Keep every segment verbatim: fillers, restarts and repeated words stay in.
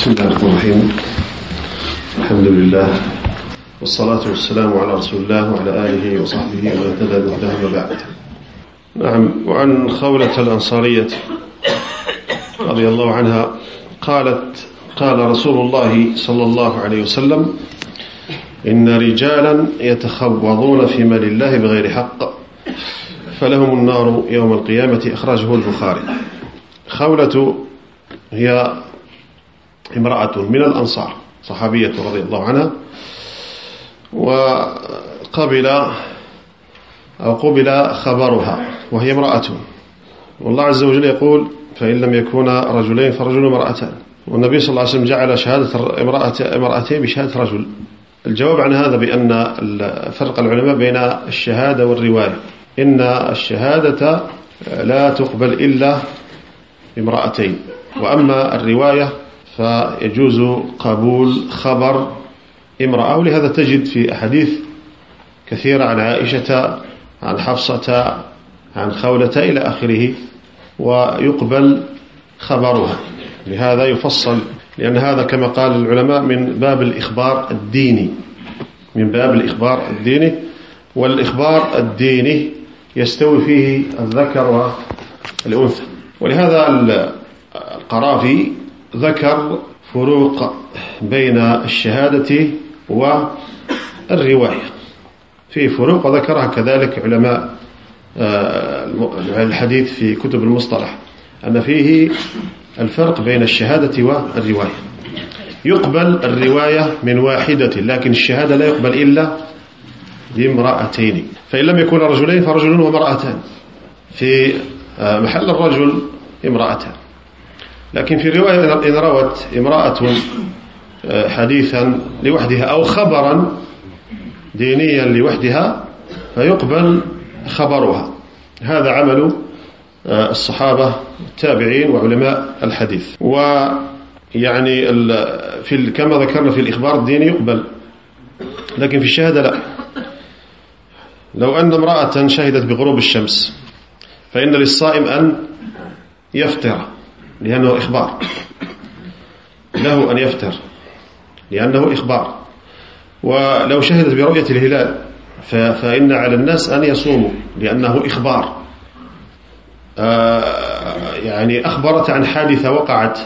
بسم الله الرحمن الرحيم. الحمد لله والصلاة والسلام على رسول الله وعلى آله وصحبه ومن اهتدى بهداه وبعد. نعم. وعن خولة الأنصارية رضي الله عنها قالت: قال رسول الله صلى الله عليه وسلم: إن رجالا يتخوضون في مال الله بغير حق فلهم النار يوم القيامة. أخرجه البخاري. خولة هي امرأة من الأنصار، صحابية رضي الله عنها، وقبل أو قبل خبرها، وهي امرأة. والله عز وجل يقول: فإن لم يكونا رجلين فرجل وامرأتان. والنبي صلى الله عليه وسلم جعل شهادة امرأتين بشهادة رجل. الجواب عن هذا بأن فرق العلماء بين الشهادة والرواية. إن الشهادة لا تقبل إلا بامرأتين، وأما الرواية فيجوز قبول خبر امرأة. ولهذا تجد في أحاديث كثيرة عن عائشة، عن حفصة، عن خولة إلى آخره، ويقبل خبرها. لهذا يفصل، لأن هذا كما قال العلماء من باب الإخبار الديني، من باب الإخبار الديني. والإخبار الديني يستوي فيه الذكر والأنثى. ولهذا القرافي ذكر فروق بين الشهادة والرواية، في فروق وذكرها كذلك علماء الحديث في كتب المصطلح، أن فيه الفرق بين الشهادة والرواية. يقبل الرواية من واحدة، لكن الشهادة لا يقبل إلا بامرأتين. فإن لم يكون رجلين فرجل وامرأتان، في محل الرجل امرأتان. لكن في رواية إن روت امرأة حديثا لوحدها أو خبرا دينيا لوحدها فيقبل خبرها. هذا عمل الصحابة التابعين وعلماء الحديث. ويعني في كما ذكرنا في الإخبار الديني يقبل، لكن في الشهادة لا. لو أن امرأة شهدت بغروب الشمس فإن للصائم أن يفطر، لأنه إخبار، له أن يفطر لأنه إخبار. ولو شهدت برؤية الهلال فإن على الناس أن يصوموا لأنه إخبار. آه يعني أخبرت عن حادثة وقعت،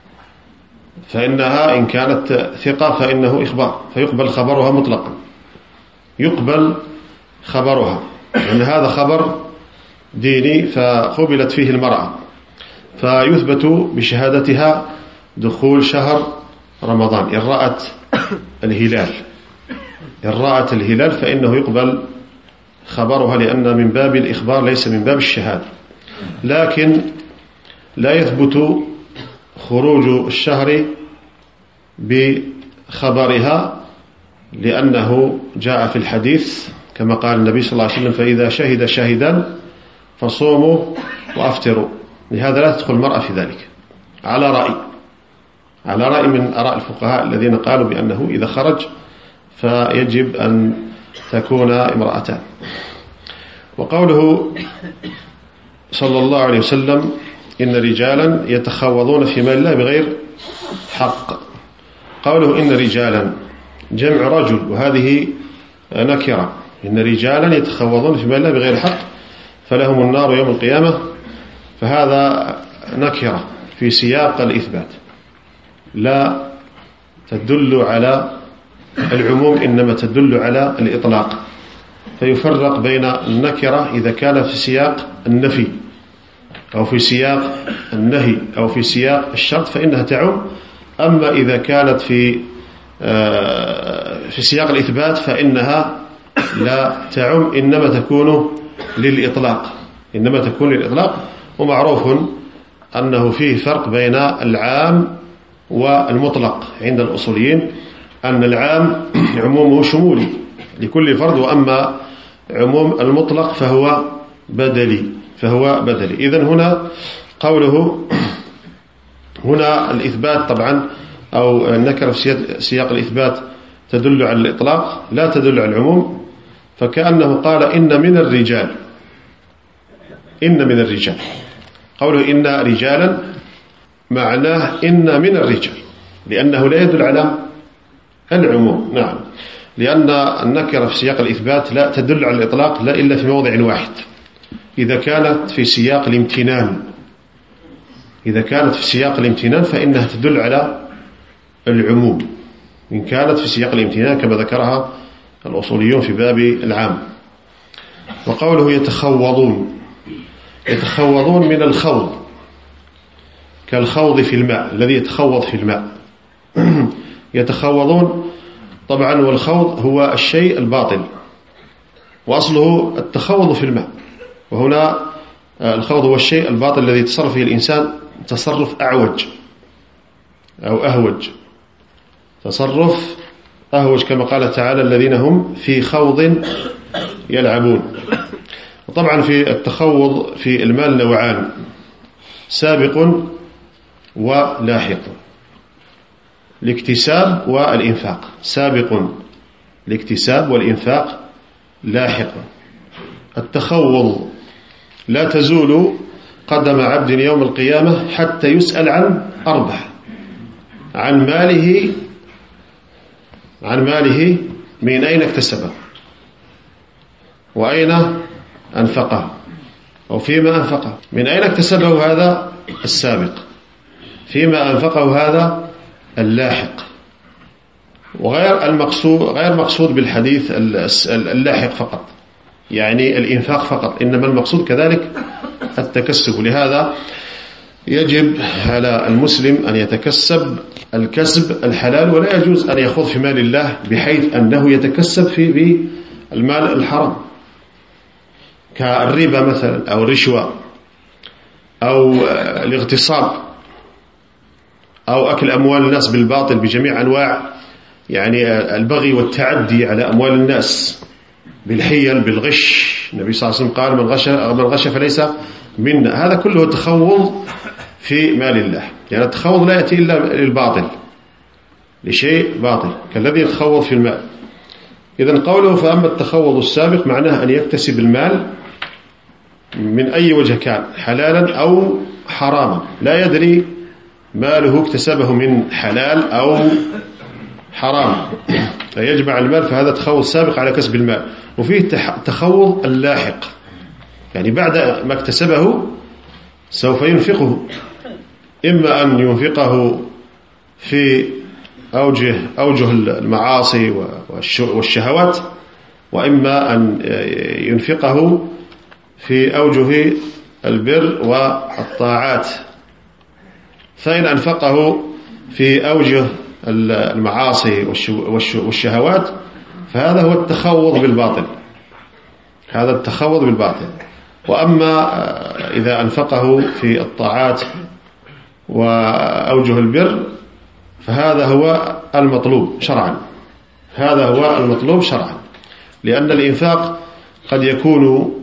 فإنها إن كانت ثقة فإنه إخبار، فيقبل خبرها مطلقا، يقبل خبرها، لأن هذا خبر ديني فقبلت فيه المرأة. فيثبت بشهادتها دخول شهر رمضان. إن رأت الهلال إن رأت الهلال فإنه يقبل خبرها، لأن من باب الإخبار ليس من باب الشهادة. لكن لا يثبت خروج الشهر بخبرها، لأنه جاء في الحديث كما قال النبي صلى الله عليه وسلم: فإذا شهد شاهدا فصوموا وأفطروا. لهذا لا تدخل المرأة في ذلك، على رأي على رأي من آراء الفقهاء الذين قالوا بأنه إذا خرج فيجب أن تكون امرأتان. وقوله صلى الله عليه وسلم: إن رجالا يتخوضون في مال الله بغير حق. قوله إن رجالا جمع رجل، وهذه نكرة. إن رجالا يتخوضون في مال الله بغير حق فلهم النار يوم القيامة. فهذا نكرة في سياق الإثبات، لا تدل على العموم، إنما تدل على الإطلاق. فيفرق بين النكرة إذا كان في سياق النفي أو في سياق النهي أو في سياق الشرط فإنها تعم. أما إذا كانت في في سياق الإثبات فإنها لا تعم، إنما تكون للإطلاق إنما تكون للإطلاق. ومعروف أنه فيه فرق بين العام والمطلق عند الأصوليين، أن العام عمومه شمولي لكل فرد، وأما عموم المطلق فهو بدلي فهو بدلي. إذن هنا قوله هنا الإثبات طبعا أو النكرة في سياق الإثبات تدل على الإطلاق لا تدل على العموم. فكأنه قال: إن من الرجال إن من الرجال. قوله إن رجالا معناه إن من الرجال، لأنه لا يدل على العموم. نعم، لأن النكرة في سياق الإثبات لا تدل على الإطلاق لا إلا في موضع واحد، إذا كانت في سياق الامتنان. إذا كانت في سياق الامتنان فإنها تدل على العموم، إن كانت في سياق الامتنان كما ذكرها الأصوليون في باب العام. وقوله يتخوضون، يتخوضون من الخوض، كالخوض في الماء، الذي يتخوض في الماء. يتخوضون طبعا، والخوض هو الشيء الباطل، وأصله التخوض في الماء، وهنا الخوض هو الشيء الباطل الذي يتصرف فيه الإنسان تصرف أعوج أو أهوج، تصرف أهوج كما قال تعالى الذين هم في خوض يلعبون. وطبعا في التخوض في المال نوعان، سابق ولاحق، الاكتساب والإنفاق. سابق الاكتساب والإنفاق، لاحق التخوض. لا تزول قدم عبد يوم القيامة حتى يسأل عن أربع: عن ماله، عن ماله من أين اكتسبه، وأين أنفقه، أو فيما أنفقه. من أين اكتسبه هذا السابق، فيما أنفقه هذا اللاحق. وغير المقصود، غير مقصود بالحديث اللاحق فقط، يعني الإنفاق فقط، إنما المقصود كذلك التكسب. لهذا يجب على المسلم أن يتكسب الكسب الحلال، ولا يجوز أن يخوض في مال الله بحيث أنه يتكسب في المال الحرام كالربا مثلا، أو الرشوة، أو الاغتصاب، أو أكل أموال الناس بالباطل بجميع أنواع، يعني البغي والتعدي على أموال الناس بالحيل بالغش. النبي صلى الله عليه وسلم قال من غش, من غش فليس منا. هذا كله تخوض في مال الله، يعني التخوض لا يأتي إلا للباطل، لشيء باطل كالذي يتخوض في المال. إذن قوله فأما التخوض السابق معناه أن يكتسب المال من أي وجه كان، حلالا أو حراما، لا يدري ماله اكتسبه من حلال أو حرام، فيجمع المال، فهذا تخوض سابق على كسب المال. وفيه تخوض اللاحق، يعني بعد ما اكتسبه سوف ينفقه، إما أن ينفقه في أوجه, أوجه المعاصي والشهوات، وإما أن ينفقه في أوجه البر والطاعات. فإن أنفقه في أوجه المعاصي والشهوات فهذا هو التخوض بالباطل، هذا التخوض بالباطل. وأما إذا أنفقه في الطاعات وأوجه البر فهذا هو المطلوب شرعا، هذا هو المطلوب شرعا، لأن الإنفاق قد يكون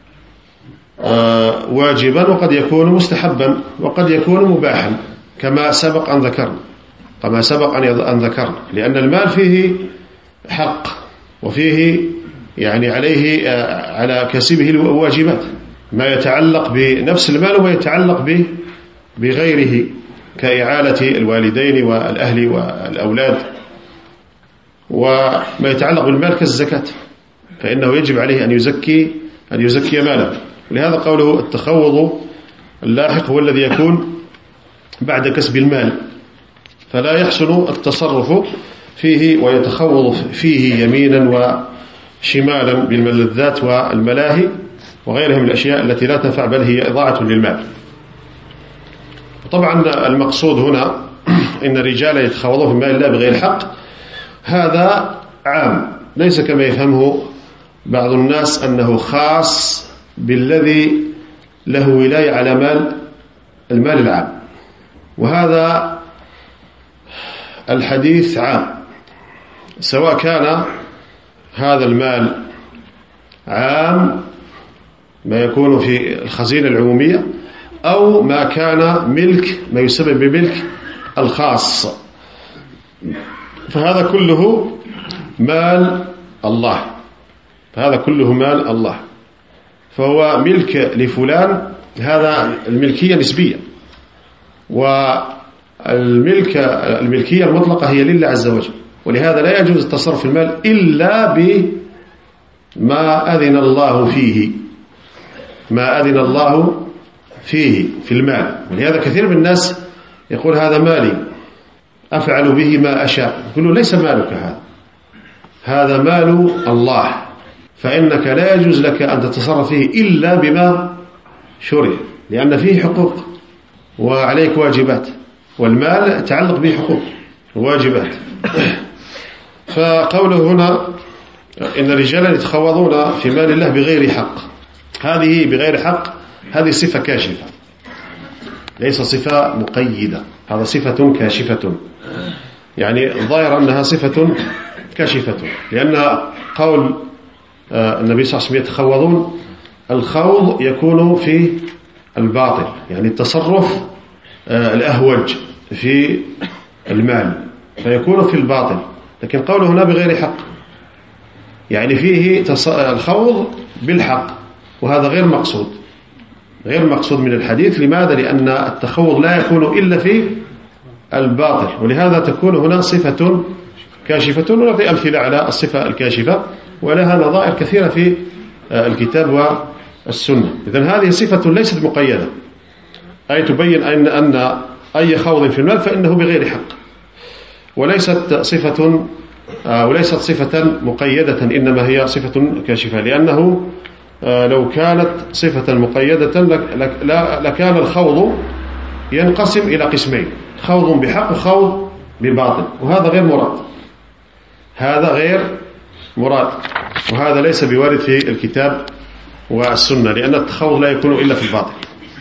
واجبا، وقد يكون مستحبا، وقد يكون مباحا، كما سبق أن ذكرنا كما سبق أن ذكرنا لأن المال فيه حق، وفيه يعني عليه على كسبه الواجبات، ما يتعلق بنفس المال وما يتعلق بغيره كإعالة الوالدين والأهل والأولاد، وما يتعلق بالمال كالزكاة، فإنه يجب عليه أن يزكي أن يزكي ماله. لهذا قوله التخوض اللاحق هو الذي يكون بعد كسب المال، فلا يحسن التصرف فيه ويتخوض فيه يمينا وشمالا بالملذات والملاهي وغيرها من الأشياء التي لا تنفع، بل هي إضاعة للمال. طبعا المقصود هنا إن الرجال يتخوضون في مال الله بغير حق، هذا عام، ليس كما يفهمه بعض الناس أنه خاص بالذي له ولاية على مال المال العام، وهذا الحديث عام، سواء كان هذا المال عام ما يكون في الخزينة العمومية، أو ما كان ملك ما يسمى بملك الخاص، فهذا كله مال الله، فهذا كله مال الله، فهو ملك لفلان، هذا الملكية نسبية، الملك الملكية المطلقة هي لله عز وجل، ولهذا لا يجوز التصرف في المال إلا بما أذن الله فيه، ما أذن الله فيه في المال. ولهذا كثير من الناس يقول هذا مالي أفعل به ما أشاء، يقول له ليس مالك هذا، هذا مال الله، فإنك لا يجوز لك أن تتصرف فيه إلا بما شرع، لأن فيه حقوق وعليك واجبات، والمال تعلق به حقوق وواجبات. فقوله هنا إن رجالا يتخوضون في مال الله بغير حق، هذه بغير حق هذه صفة كاشفة ليس صفة مقيدة، هذا صفة كاشفة، يعني الظاهر أنها صفة كاشفة، لأن قول النبي صلى الله عليه وسلم يتخوضون، الخوض يكون في الباطل، يعني التصرف الأهوج في المال فيكون في الباطل، لكن قوله هنا بغير حق يعني فيه الخوض بالحق، وهذا غير مقصود، غير مقصود من الحديث. لماذا؟ لأن التخوض لا يكون إلا في الباطل، ولهذا تكون هنا صفة كاشفة. ونعطي أمثلة على الصفة الكاشفة ولها نظائر كثيرة في الكتاب والسنة. إذن هذه صفة ليست مقيدة، أي تبين أن أن أي خوض في المال فإنه بغير حق، وليست صفة وليست صفة مقيدة، إنما هي صفة كاشفة، لأنه لو كانت صفة مقيدة لكان الخوض ينقسم إلى قسمين، خوض بحق وخوض بباطل، وهذا غير مراد، هذا غير مراد، وهذا ليس بوارد في الكتاب والسنة، لأن التخوض لا يكون إلا في الباطل.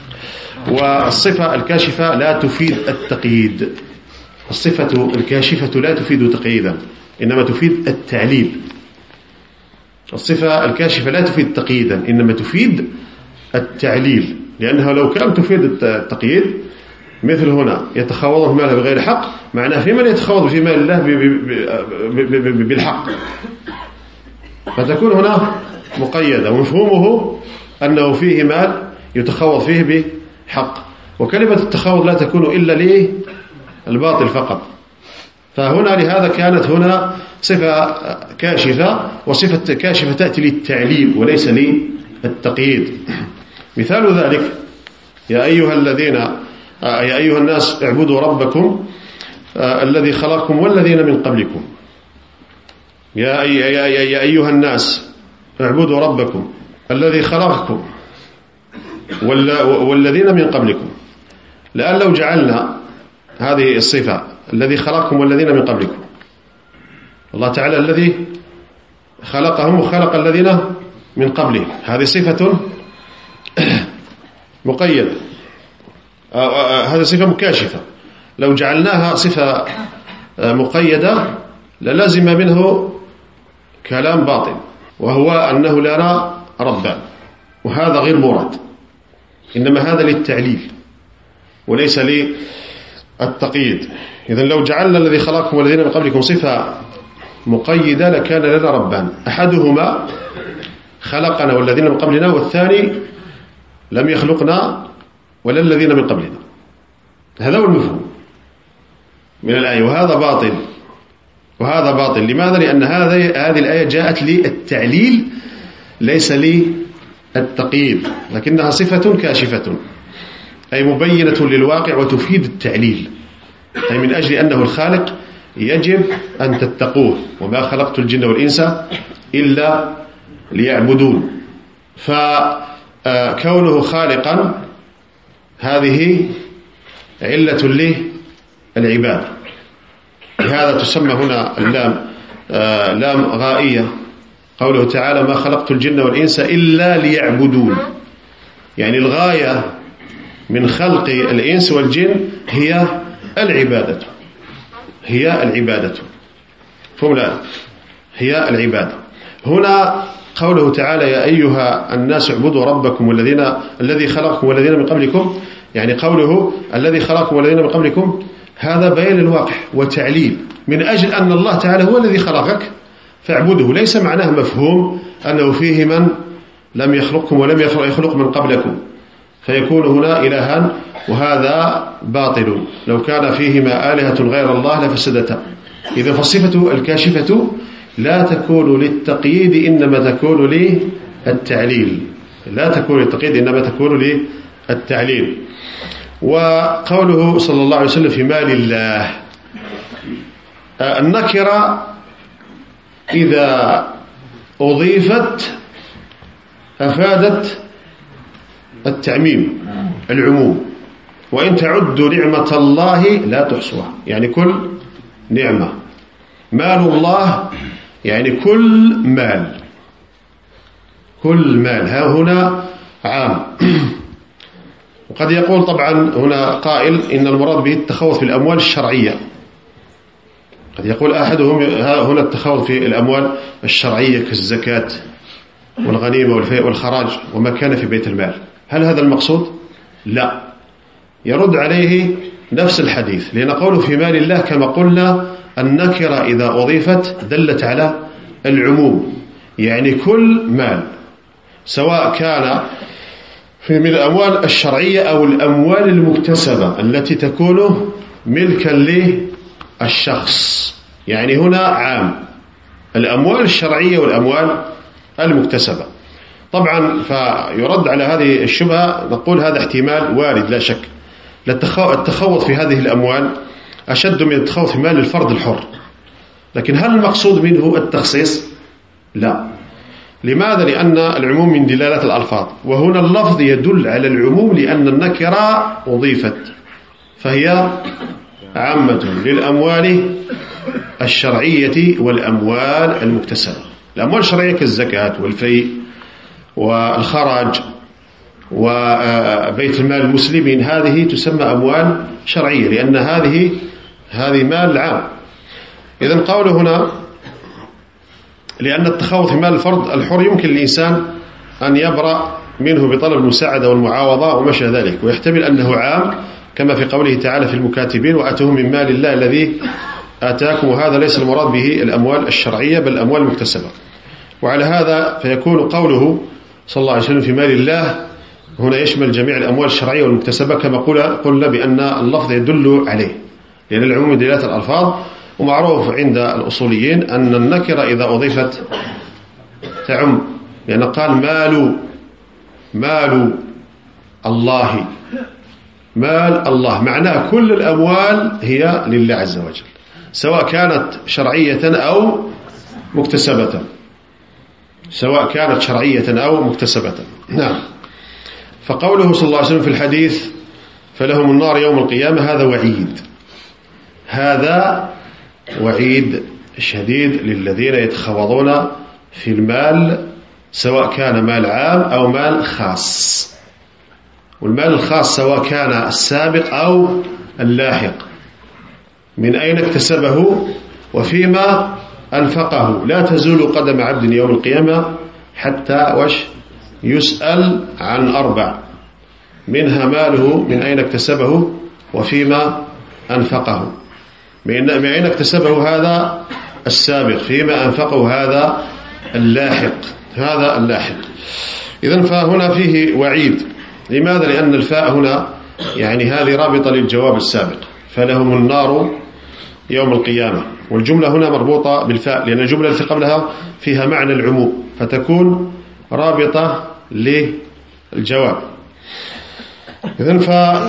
والصفة الكاشفة لا تفيد التقييد، الصفة الكاشفة لا تفيد تقييدا، إنما تفيد التعليل. الصفة الكاشفة لا تفيد تقييدا، إنما تفيد التعليل، لأنها لو كانت تفيد التقييد مثل هنا يتخوض في ماله بغير حق، معناه في من يتخوض في مال الله بالحق، فتكون هنا مقيدة، ومفهومه أنه فيه مال يتخوض فيه بحق، وكلمة التخوض لا تكون إلا للباطل فقط. فهنا لهذا كانت هنا صفة كاشفة، وصفة كاشفة تأتي للتعليل وليس للتقييد. مثال ذلك يا أيها الذين يا أيها الناس اعبدوا ربكم الذي خلقكم والذين من قبلكم، يا يا أيها الناس اعبدوا ربكم الذي خلقكم والذين من قبلكم. لأن لو جعلنا هذه الصفة الذي خلقكم والذين من قبلكم، الله تعالى الذي خلقهم وخلق الذين من قبلهم، هذه صفة مقيدة، هذه صفة مكاشفة. لو جعلناها صفة مقيدة للازم منه كلام باطل، وهو أنه لا نرى ربا، وهذا غير مراد، إنما هذا للتعليل وليس للتقييد. إذن لو جعلنا الذي خلقكم والذين من قبلكم صفة مقيدة لكان لنا ربان، أحدهما خلقنا والذين من قبلنا، والثاني لم يخلقنا ولا الذين من قبلنا. هذا هو المفهوم من الآية، وهذا باطل، وهذا باطل. لماذا؟ لأن هذه هذه الآية جاءت للتعليل ليس للتقييد، لكنها صفة كاشفة، أي مبينة للواقع وتفيد التعليل، أي من أجل أنه الخالق يجب أن تتقوه، وما خلقت الجن والإنس إلا ليعبدون. فكونه خالقا هذه علة للعبادة، لهذا تسمى هنا اللام لام غائية. قوله تعالى ما خلقت الجن والإنس إلا ليعبدون، يعني الغاية من خلق الإنس والجن هي العبادة، هي العبادة فهمنا هي العبادة. هنا قوله تعالى يا أيها الناس اعبدوا ربكم والذين الذي خلقكم والذين من قبلكم، يعني قوله الذي خلقكم والذين من قبلكم هذا بيان الواقع وتعليل، من أجل أن الله تعالى هو الذي خلقك فاعبده، ليس معناه مفهوم أنه فيه من لم يخلقكم ولم يخلق من قبلكم، فيكون هنا إلها، وهذا باطل. لو كان فيهما آلهة غير الله لفسدتا. إذا فالصفة الكاشفة لا تكون للتقييد إنما تكون للتعليل، لا تكون للتقييد إنما تكون للتعليل. وقوله صلى الله عليه وسلم في مال الله، النكرة إذا أضيفت أفادت التعميم العموم، وإن تعدوا نعمة الله لا تحصوها، يعني كل نعمة. مال الله يعني كل مال، كل مال، ها هنا عام. وقد يقول طبعا هنا قائل إن المراد به التخوض في الأموال الشرعية. قد يقول أحدهم هنا التخوض في الأموال الشرعية كالزكاة والغنيمة والفيء والخراج وما كان في بيت المال. هل هذا المقصود؟ لا. يرد عليه نفس الحديث، لأن قوله في مال الله كما قلنا النكرة إذا أضيفت دلت على العموم، يعني كل مال، سواء كان في من الأموال الشرعية أو الأموال المكتسبة التي تكون ملكا للشخص. يعني هنا عام الأموال الشرعية والأموال المكتسبة. طبعا فيرد على هذه الشبهة، نقول هذا احتمال وارد لا شك. التخوض في هذه الأموال أشد من التخوض في مال الفرد الحر، لكن هل المقصود منه التخصيص؟ لا. لماذا؟ لأن العموم من دلالة الألفاظ، وهنا اللفظ يدل على العموم لأن النكرة أضيفت، فهي عامة للأموال الشرعية والأموال المكتسبة. الأموال الشرعية كالزكاة والفيء والخراج وبيت المال المسلمين، هذه تسمى أموال شرعية لأن هذه هذه مال عام. إذن قوله هنا لأن التخوض في مال الفرد الحر يمكن للإنسان أن يبرأ منه بطلب المساعدة والمعاوضة وما شابه ذلك، ويحتمل أنه عام كما في قوله تعالى في المكاتبين وآتوهم من مال الله الذي آتاكم، وهذا ليس المراد به الأموال الشرعية بل الأموال المكتسبة. وعلى هذا فيكون قوله صلى الله عليه وسلم في مال الله هنا يشمل جميع الأموال الشرعية والمكتسبة كما قلنا بأن اللفظ يدل عليه، لأن العموم دلالة الألفاظ. ومعروف عند الأصوليين أن النكرة إذا أضيفت تعم، لأن قال مال مال الله، مال الله معناه كل الأموال هي لله عز وجل سواء كانت شرعية أو مكتسبة، سواء كانت شرعية أو مكتسبة. نعم. فقوله صلى الله عليه وسلم في الحديث فلهم النار يوم القيامة، هذا وعيد، هذا وعيد شديد للذين يتخوضون في المال سواء كان مال عام أو مال خاص. والمال الخاص سواء كان السابق أو اللاحق، من أين اكتسبه وفيما أنفقه. لا تزول قدم عبد يوم القيامة حتى وش يسأل عن أربع، منها ماله من أين اكتسبه وفيما أنفقه. من أين اكتسبه هذا السابق، فيما أنفقه هذا اللاحق، هذا اللاحق. إذن فهنا فيه وعيد. لماذا؟ لأن الفاء هنا يعني هذه رابطة للجواب السابق، فلهم النار يوم القيامة، والجملة هنا مربوطة بالفاء لأن الجملة التي قبلها فيها معنى العموم فتكون رابطة للجواب. إذن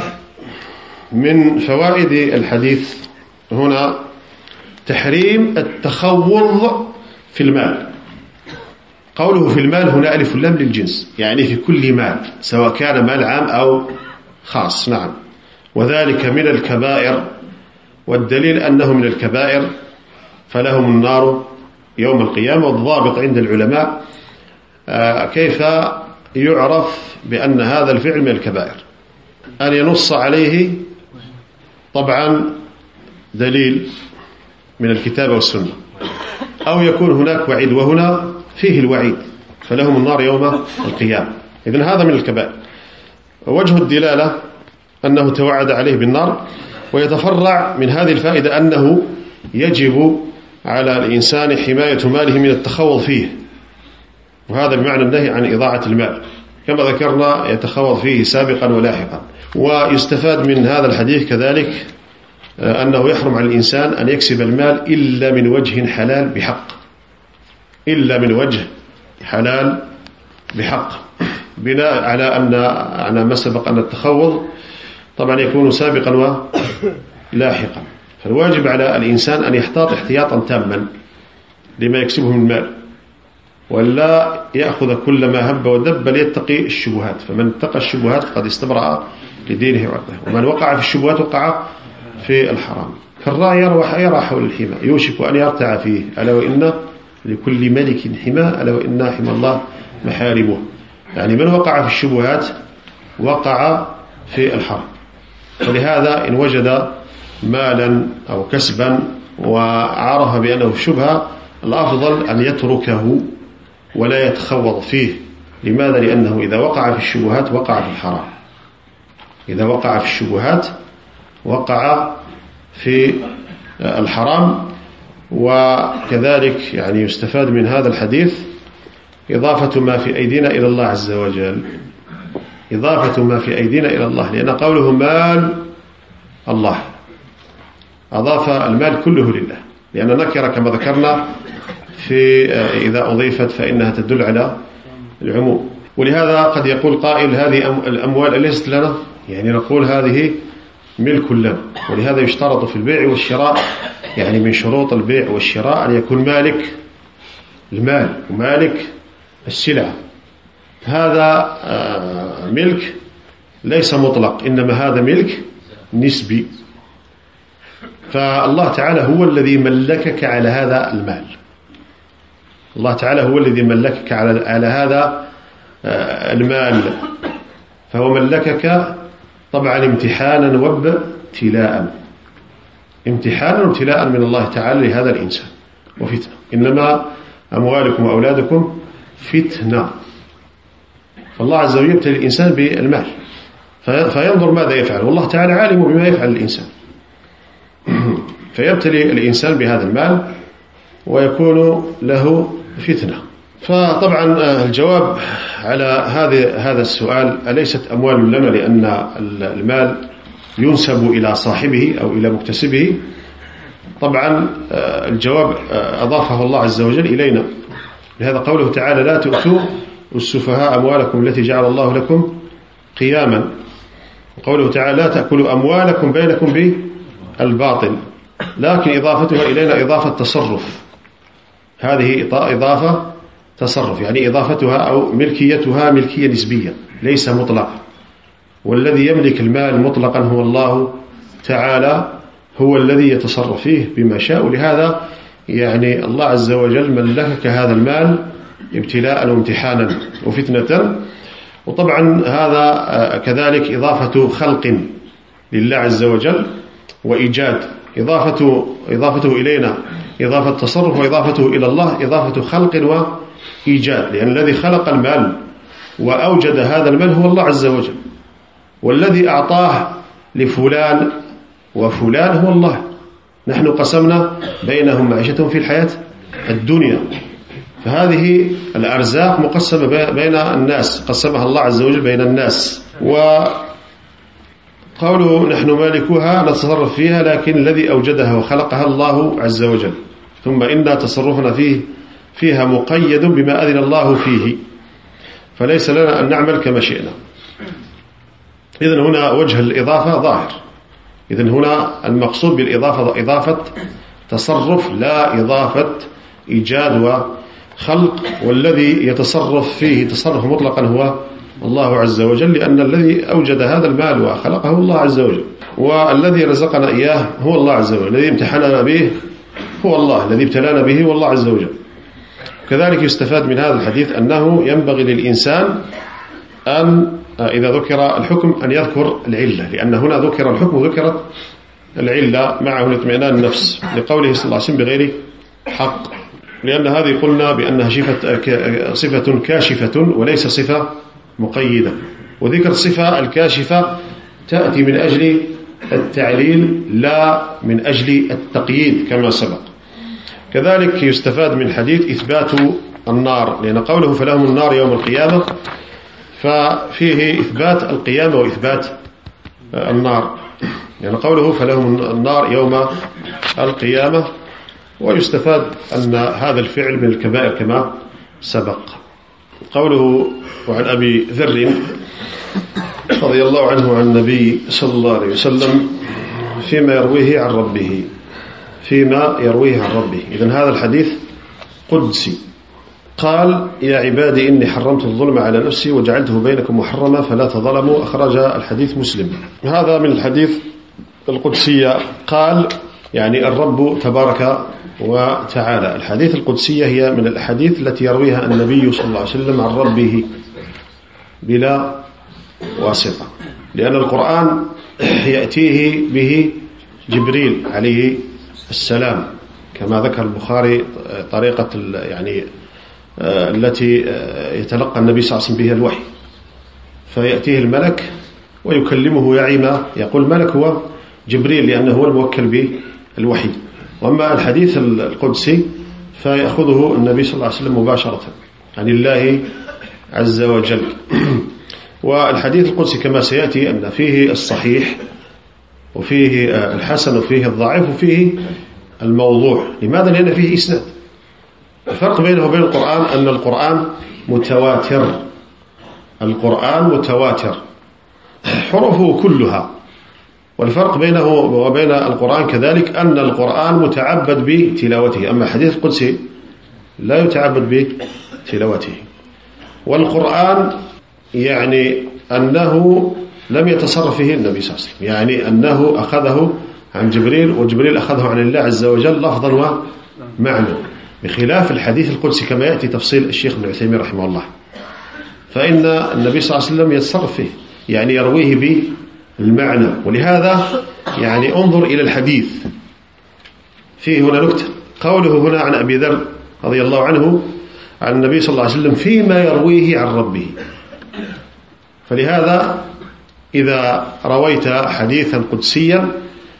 فمن فوائد الحديث هنا تحريم التخوض في المال. قوله في المال هنا ألف اللام للجنس، يعني في كل مال سواء كان مال عام أو خاص. نعم. وذلك من الكبائر، والدليل أنه من الكبائر فلهم النار يوم القيامة. والضابط عند العلماء كيف يعرف بأن هذا الفعل من الكبائر، أن ينص عليه طبعا دليل من الكتاب والسنة، أو يكون هناك وعيد، وهنا فيه الوعيد فلهم النار يوم القيامة. إذن هذا من الكبائر. وجه الدلالة أنه توعد عليه بالنار. ويتفرع من هذه الفائدة أنه يجب على الإنسان حماية ماله من التخوض فيه، وهذا بمعنى النهي عن إضاعة المال. كما ذكرنا يتخوض فيه سابقا ولاحقا. ويستفاد من هذا الحديث كذلك أنه يحرم على الإنسان أن يكسب المال إلا من وجه حلال بحق، إلا من وجه حلال بحق، بناء على أن على ما سبق أن التخوض طبعا يكون سابقا ولاحقا. فالواجب على الإنسان أن يحتاط احتياطا تاما لما يكسبه من المال، ولا يأخذ كل ما هب ودب ليتقي الشبهات، فمن اتقى الشبهات قد استبرأ لدينه وعرضه، ومن وقع في الشبهات وقع في الحرام. فالراعي يرى حول الحمى يوشك أن يرتع فيه، ألا وإن لكل ملك حمى، ألا وإن حمى الله محارمه. يعني من وقع في الشبهات وقع في الحرام. ولهذا إن وجد مالا أو كسبا وعرف بأنه شبهة، الأفضل أن يتركه ولا يتخوض فيه. لماذا؟ لأنه إذا وقع في الشبهات وقع في الحرام، إذا وقع في الشبهات وقع في الحرام. وكذلك يعني يستفاد من هذا الحديث إضافة ما في أيدينا إلى الله عز وجل، إضافة ما في أيدينا إلى الله، لأن قوله مال الله أضاف المال كله لله، لأن نكرة كما ذكرنا في إذا أضيفت فإنها تدل على العموم. ولهذا قد يقول قائل هذه الأموال ليست لنا، يعني نقول هذه ملك لنا. ولهذا يشترط في البيع والشراء، يعني من شروط البيع والشراء أن يكون مالك المال ومالك السلعة. هذا ملك ليس مطلق، إنما هذا ملك نسبي. فالله تعالى هو الذي ملكك على هذا المال، الله تعالى هو الذي ملكك على هذا المال، فهو ملكك طبعا امتحانا وابتلاء، امتحانا وابتلاء من الله تعالى لهذا الإنسان وفتنة. إنما أموالكم وأولادكم فتنة. فالله عز وجل يبتلي الإنسان بالمال فينظر ماذا يفعل، والله تعالى عالم بما يفعل الإنسان، فيبتلي الإنسان بهذا المال ويكون له فتنة. فطبعا الجواب على هذا هذا السؤال أليست أموال لنا لأن المال ينسب إلى صاحبه أو إلى مكتسبه، طبعا الجواب أضافه الله عز وجل إلينا. لهذا قوله تعالى لا تؤتوا السفهاء أموالكم التي جعل الله لكم قياما، وقوله تعالى لا تأكلوا أموالكم بينكم بالباطل، لكن إضافتها إلينا إضافة تصرف، هذه إضافة تصرف، يعني إضافتها أو ملكيتها ملكية نسبية ليس مطلقة. والذي يملك المال مطلقا هو الله تعالى، هو الذي يتصرف فيه بما شاء. لهذا يعني الله عز وجل ملكك هذا المال ابتلاء وامتحانا وفتنة. وطبعا هذا كذلك إضافة خلق لله عز وجل وإيجاد، إضافة إضافته إلينا إضافة تصرف، وإضافته إلى الله إضافة خلق وإيجاد، لأن الذي خلق المال وأوجد هذا المال هو الله عز وجل، والذي أعطاه لفلان وفلان هو الله. نحن قسمنا بينهم معيشتهم في الحياة الدنيا، فهذه الأرزاق مقسمة بين الناس، قسمها الله عز وجل بين الناس. وقالوا نحن مالكوها نتصرف فيها، لكن الذي أوجدها وخلقها الله عز وجل، ثم إن تصرفنا فيه فيها مقيد بما أذن الله فيه، فليس لنا أن نعمل كما شئنا. إذن هنا وجه الإضافة ظاهر، إذن هنا المقصود بالإضافة إضافة تصرف لا إضافة إيجاد وخلق، والذي يتصرف فيه تصرف مطلقا هو الله عز وجل، لأن الذي أوجد هذا المال وخلقه الله عز وجل، والذي رزقنا إياه هو الله عز وجل، الذي امتحننا به هو الله، الذي ابتلانا به هو الله عز وجل. كذلك يستفاد من هذا الحديث أنه ينبغي للإنسان أن إذا ذكر الحكم أن يذكر العلة، لأن هنا ذكر الحكم وذكرت العلة معه اطمئنان النفس، لقوله صلى الله عليه وسلم بغير حق، لأن هذه قلنا بأنها صفة كاشفة وليس صفة مقيدة، وذكر الصفة الكاشفة تأتي من أجل التعليل لا من أجل التقييد كما سبق. كذلك يستفاد من حديث إثبات النار، لأن قوله فلهم النار يوم القيامة ففيه إثبات القيامة وإثبات النار، يعني قوله فلهم النار يوم القيامة، ويستفاد أن هذا الفعل من الكبائر كما سبق. قوله وعن أبي ذر رضي الله عنه عن النبي صلى الله عليه وسلم فيما يرويه عن ربه فيما يرويه عن ربه إذن هذا الحديث قدسي. قال يا عبادي إني حرمت الظلم على نفسي وجعلته بينكم محرما فلا تظلموا، أخرج الحديث مسلم. هذا من الحديث القدسية. قال يعني الرب تبارك وتعالى. الحديث القدسية هي من الأحاديث التي يرويها النبي صلى الله عليه وسلم عن ربه بلا واسطة، لأن القرآن يأتيه به جبريل عليه السلام كما ذكر البخاري طريقة يعني التي يتلقى النبي صلى الله عليه وسلم بها الوحي، فيأتيه الملك ويكلمه يعيما، يقول الملك هو جبريل لأنه هو الموكل بالوحي. وأما الحديث القدسي فيأخذه النبي صلى الله عليه وسلم مباشرة عن الله عز وجل. والحديث القدسي كما سيأتي أن فيه الصحيح وفيه الحسن وفيه الضعيف وفيه الموضوع. لماذا؟ لأن فيه إسناد. الفرق بينه وبين القرآن أن القرآن متواتر، القرآن متواتر حروفه كلها. والفرق بينه وبين القرآن كذلك أن القرآن متعبد بتلاوته، أما الحديث القدسي لا يتعبد بتلاوته. والقرآن يعني أنه لم يتصرف فيه النبي صلى الله عليه وسلم، يعني أنه أخذه عن جبريل وجبريل أخذه عن الله عز وجل لفظا ومعنى، بخلاف الحديث القدسي كما يأتي تفصيل الشيخ ابن عثيمين رحمه الله. فإن النبي صلى الله عليه وسلم يتصرف فيه، يعني يرويه بالمعنى. ولهذا يعني انظر إلى الحديث، فيه هنا نكتة، قوله هنا عن أبي ذر رضي الله عنه عن النبي صلى الله عليه وسلم فيما يرويه عن ربه. فلهذا إذا رويت حديثا قدسيا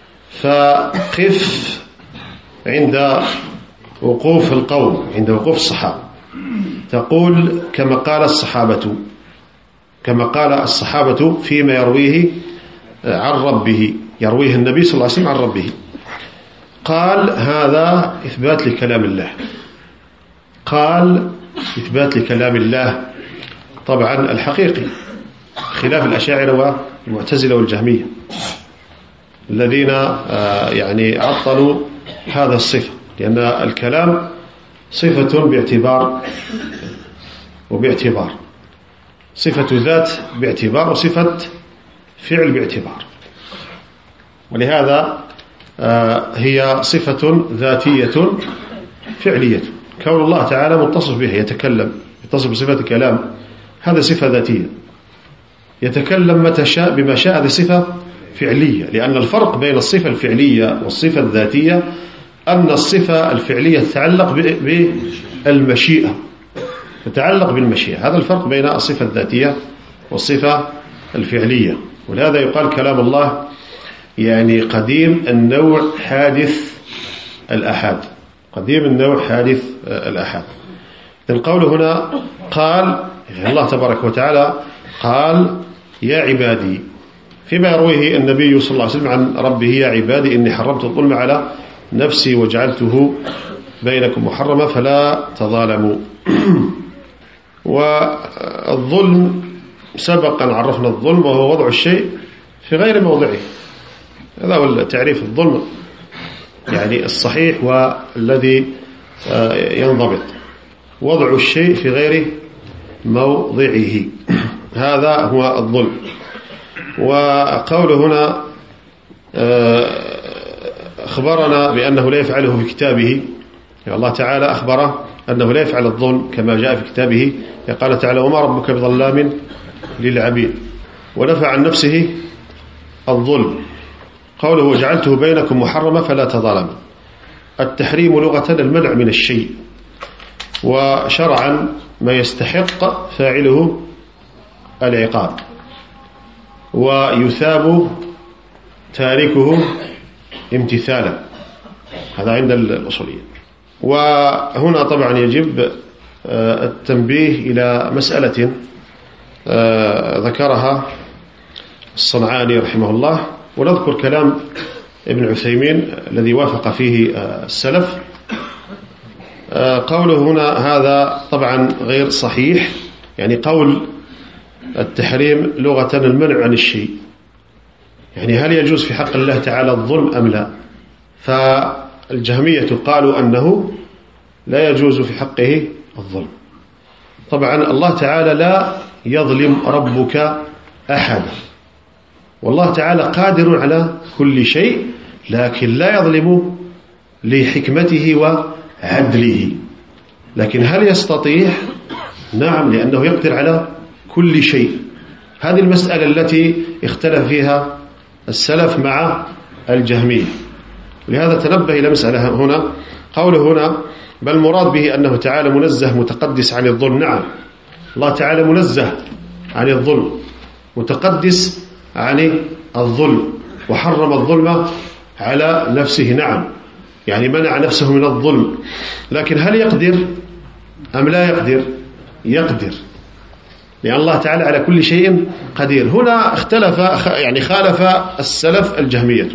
فقف عند وقوف القوم، عند وقوف الصحابة، تقول كما قال الصحابة كما قال الصحابة فيما يرويه عن ربه، يرويه النبي صلى الله عليه وسلم عن ربه. قال هذا إثبات لكلام الله، قال إثبات لكلام الله طبعا الحقيقي، خلاف الأشاعرة والمعتزلة والجهمية الذين يعني عطلوا هذا الصفة، لأن الكلام صفة باعتبار وباعتبار، صفة ذات باعتبار وصفة فعل باعتبار. ولهذا هي صفة ذاتية فعلية. كون الله تعالى متصف به، يتكلم يتصف بصفة الكلام، هذا صفة ذاتية. يتكلم متى شاء بما شاء، هذه صفة فعلية. لأن الفرق بين الصفة الفعلية والصفة الذاتية أن الصفة الفعلية تتعلق بالمشيئة، تتعلق بالمشيئة. هذا الفرق بين الصفة الذاتية والصفة الفعلية. ولهذا يقال كلام الله يعني قديم النوع حادث الأحاد، قديم النوع حادث الأحاد. القول هنا قال الله تبارك وتعالى قال يا عبادي، فيما يرويه النبي صلى الله عليه وسلم عن ربه يا عبادي إني حرمت الظلم على نفسي وجعلته بينكم محرما فلا تظالموا. والظلم سبقا عرفنا الظلم وهو وضع الشيء في غير موضعه، هذا هو تعريف الظلم يعني الصحيح والذي ينضبط، وضع الشيء في غير موضعه، هذا هو الظلم. وقوله هنا أخبرنا بأنه لا يفعله في كتابه، يعني الله تعالى أخبره أنه لا يفعل الظلم كما جاء في كتابه، قال تعالى وما ربك بظلام للعبيد، ونفى عن نفسه الظلم. قوله وجعلته بينكم محرما فلا تظالموا، التحريم لغة المنع من الشيء، وشرعا ما يستحق فاعله العقاب ويثاب تاركه امتثالا، هذا عند الأصوليين. وهنا طبعا يجب التنبيه إلى مسألة ذكرها الصنعاني رحمه الله. ونذكر كلام ابن عثيمين الذي وافق فيه السلف. قوله هنا هذا طبعا غير صحيح، يعني قول التحريم لغة المنع عن الشيء، يعني هل يجوز في حق الله تعالى الظلم أم لا؟ فالجهمية قالوا أنه لا يجوز في حقه الظلم. طبعا الله تعالى لا يظلم ربك أحدا، والله تعالى قادر على كل شيء، لكن لا يظلم لحكمته وعدله. لكن هل يستطيع؟ نعم، لأنه يقدر على كل شيء. هذه المسألة التي اختلف فيها السلف مع الجهمية. لهذا تنبه إلى مسألة هنا. قوله هنا بل مراد به أنه تعالى منزه متقدس عن الظلم. نعم، الله تعالى منزه عن الظلم متقدس عن الظلم، وحرم الظلم على نفسه. نعم، يعني منع نفسه من الظلم. لكن هل يقدر أم لا يقدر؟ يقدر، لأن الله تعالى على كل شيء قدير. هنا اختلف، يعني خالف السلف الجهمية،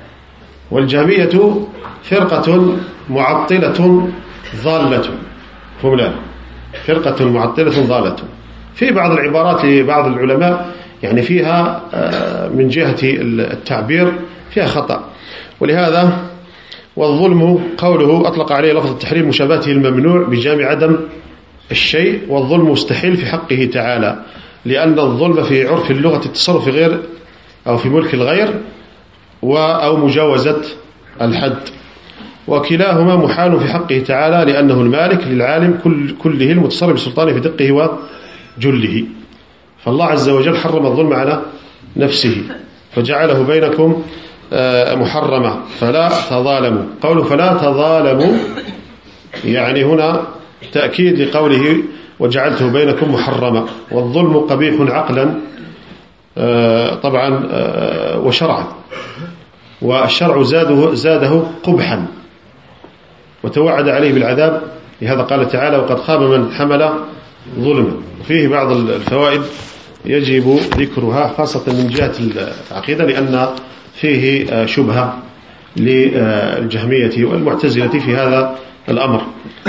والجهمية فرقة معطلة ضالة. فهمنا؟ فرقة معطلة ضالة. في بعض العبارات لبعض العلماء يعني فيها من جهة التعبير فيها خطأ، ولهذا والظلم قوله أطلق عليه لفظ التحريم مشابهته الممنوع بجامع عدم الشيء، والظلم مستحيل في حقه تعالى، لأن الظلم في عرف اللغة التصرف في غير أو في ملك الغير أو مجاوزة الحد، وكلاهما محال في حقه تعالى لأنه المالك للعالم كل كله المتصرف بسلطانه في دقه وجله. فالله عز وجل حرم الظلم على نفسه فجعله بينكم محرمة فلا تظالموا. قوله فلا تظالموا يعني هنا تأكيد لقوله وجعلته بينكم محرمة. والظلم قبيح عقلا طبعا وشرعا، والشرع زاده, زاده قبحا وتوعد عليه بالعذاب. لهذا قال تعالى وقد خاب من حمل ظلما. وفيه بعض الفوائد يجب ذكرها خاصة من جهة العقيدة، لأن فيه شبهة للجهمية والمعتزلة في هذا الأمر.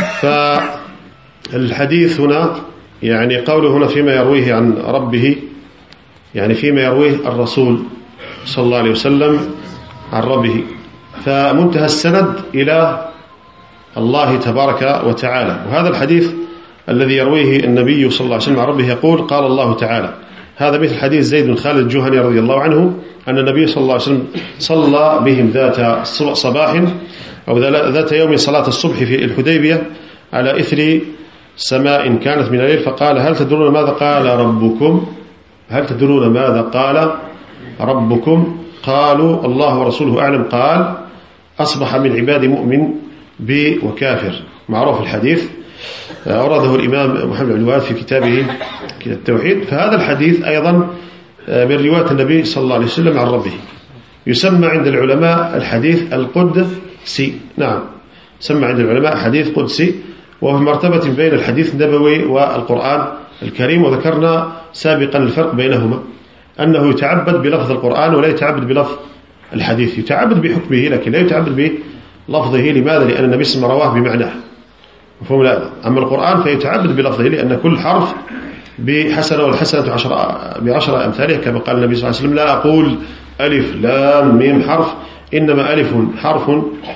فالحديث هنا يعني قوله هنا فيما يرويه عن ربه، يعني فيما يرويه الرسول صلى الله عليه وسلم عن ربه، فمنتهى السند إلى الله تبارك وتعالى. وهذا الحديث الذي يرويه النبي صلى الله عليه وسلم عن ربه يقول قال الله تعالى. هذا مثل حديث زيد بن خالد الجهني رضي الله عنه أن النبي صلى الله عليه وسلم صلى بهم ذات صباح أو ذات يوم صلاة الصبح في الحديبية على إثر سماء كانت من الليل، فقال هل تدرون ماذا قال ربكم؟ هل تدرون ماذا قال ربكم؟ قالوا الله ورسوله أعلم. قال أصبح من عباد مؤمن بي وكافر. معروف الحديث، أورده الإمام محمد بن الوهاب في كتابه التوحيد. فهذا الحديث أيضا من رواية النبي صلى الله عليه وسلم عن ربه، يسمى عند العلماء الحديث القدسي. نعم، يسمى عند العلماء حديث قدسي، وهو مرتبة بين الحديث النبوي والقرآن الكريم. وذكرنا سابقا الفرق بينهما، أنه يتعبد بلفظ القرآن ولا يتعبد بلفظ الحديث. يتعبد بحكمه لكن لا يتعبد بلفظه. لماذا؟ لأن النبي صلى الله عليه وسلم رواه بمعناه. مفهوم؟ لا. أما القرآن فيتعبد بلفظه، لأن كل حرف بحسنة، والحسنة بعشرة أمثالها، كما قال النبي صلى الله عليه وسلم لا أقول ألف لام ميم حرف، إنما ألف حرف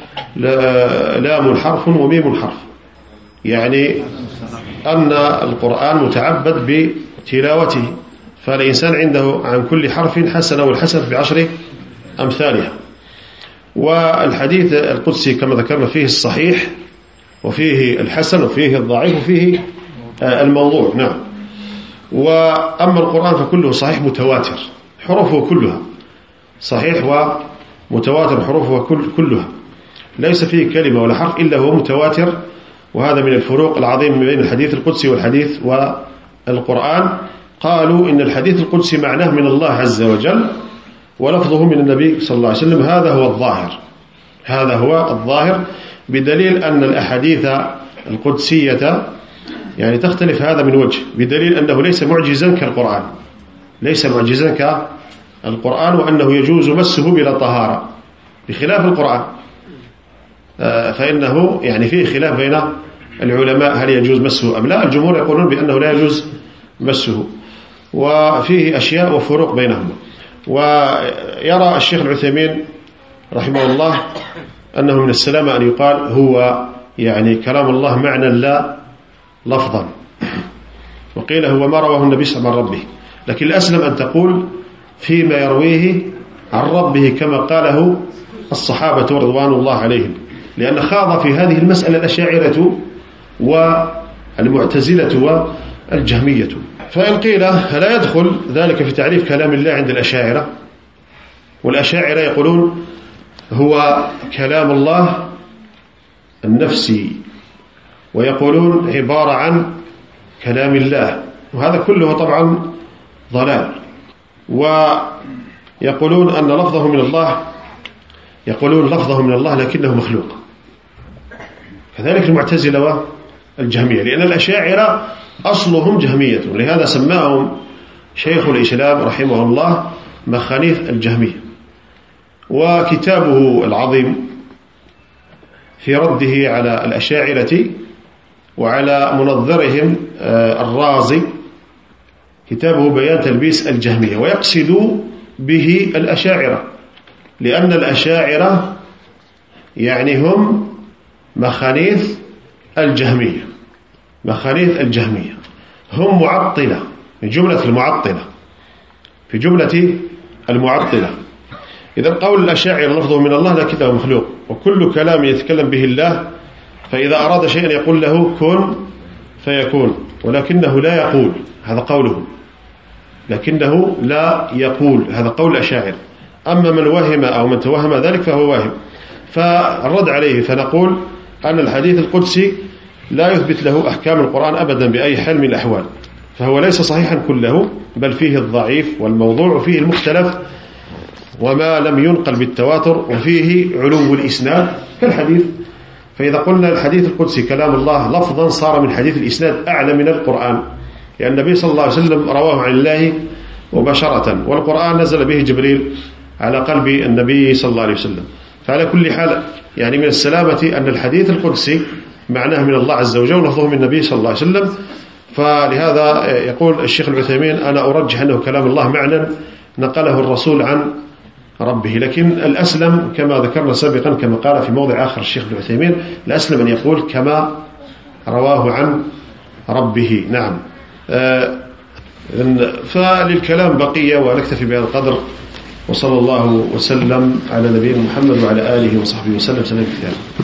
لام حرف وميم حرف. يعني أن القرآن متعبد بتلاوته، فالإنسان عنده عن كل حرف حسنة، والحسنة بعشر أمثالها. والحديث القدسي كما ذكرنا فيه الصحيح وفيه الحسن وفيه الضعيف وفيه الموضوع. نعم. وأما القرآن فكله صحيح متواتر، حروفه كلها صحيح ومتواتر، حروفه كلها ليس فيه كلمة ولا حرف إلا هو متواتر. وهذا من الفروق العظيم بين الحديث القدسي والحديث والقرآن. قالوا إن الحديث القدسي معناه من الله عز وجل ولفظه من النبي صلى الله عليه وسلم. هذا هو الظاهر، هذا هو الظاهر، بدليل أن الأحاديث القدسية يعني تختلف هذا من وجه، بدليل أنه ليس معجزا كالقرآن، ليس معجزا كالقرآن، وأنه يجوز مسه بلا طهارة بخلاف القرآن. فإنه يعني فيه خلاف بين العلماء هل يجوز مسه أم لا. الجمهور يقولون بأنه لا يجوز مسه، وفيه أشياء وفروق بينهما. ويرى الشيخ العثيمين رحمه الله أنه من السلامة أن يقال هو يعني كلام الله معنى لا لفظا، وقيل هو ما رواه النبي صلى الله عليه وسلم عن ربه، لكن الأسلم أن تقول فيما يرويه عن ربه كما قاله الصحابة رضوان الله عليهم، لأن خاض في هذه المسألة الأشاعرة والمعتزلة والجهمية. فإن قيل لا يدخل ذلك في تعريف كلام الله عند الأشاعرة، والأشاعرة يقولون هو كلام الله النفسي، ويقولون عبارة عن كلام الله، وهذا كله طبعا ضلال. ويقولون أن لفظه من الله، يقولون لفظه من الله لكنه مخلوق، كذلك المعتزلة والجهمية، لأن الأشاعرة أصلهم جهمية، لهذا سماهم شيخ الإسلام رحمه الله مخانيث الجهمية. وكتابه العظيم في رده على الأشاعرة وعلى منظرهم الرازي، كتابه بيان تلبيس الجهمية، ويقصد به الأشاعرة، لأن الأشاعرة يعني هم مخانيث الجهمية، مخانيث الجهمية هم معطلة، في جملة المعطلة، في جملة المعطلة. إذا قول الأشاعرة لفظه من الله لكنه مخلوق، وكل كلام يتكلم به الله فإذا أراد شيئا يقول له كن فيكون، ولكنه لا يقول، هذا قوله، لكنه لا يقول، هذا قول الأشاعرة. أما من وهم أو من توهم ذلك فهو واهم. فالرد عليه فنقول أن الحديث القدسي لا يثبت له أحكام القرآن أبدا بأي حال من الأحوال، فهو ليس صحيحا كله، بل فيه الضعيف والموضوع، وفيه المختلف وما لم ينقل بالتواتر، وفيه علو الإسناد كالحديث. فإذا قلنا الحديث القدسي كلام الله لفظا صار من حديث الإسناد أعلى من القرآن، لأن النبي صلى الله عليه وسلم رواه عن الله مباشرة، والقرآن نزل به جبريل على قلب النبي صلى الله عليه وسلم. فعلى كل حال يعني من السلامة أن الحديث القدسي معناه من الله عز وجل ولفظه من النبي صلى الله عليه وسلم. فلهذا يقول الشيخ العثيمين أنا أرجح أنه كلام الله معنى نقله الرسول عن ربه، لكن الأسلم كما ذكرنا سابقا كما قال في موضع آخر الشيخ العثيمين، الأسلم أن يقول كما رواه عن ربه. نعم. آه فللكلام بقية، ونكتفي بهذا القدر، وصلى الله وسلم على نبينا محمد وعلى آله وصحبه وسلم سلام كثيرا.